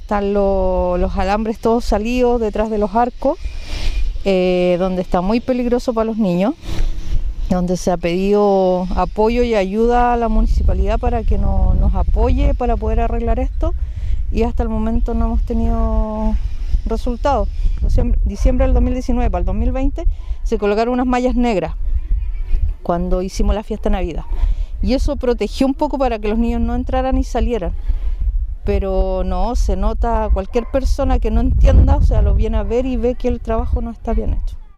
están los alambres todos salidos detrás de los arcos, donde está muy peligroso para los niños, donde se ha pedido apoyo y ayuda a la municipalidad para que nos apoye para poder arreglar esto, y hasta el momento no hemos tenido resultados. Diciembre del 2019 para el 2020 se colocaron unas mallas negras cuando hicimos la fiesta de Navidad, y eso protegió un poco para que los niños no entraran y salieran, pero no, se nota, cualquier persona que no entienda, o sea, lo viene a ver y ve que el trabajo no está bien hecho.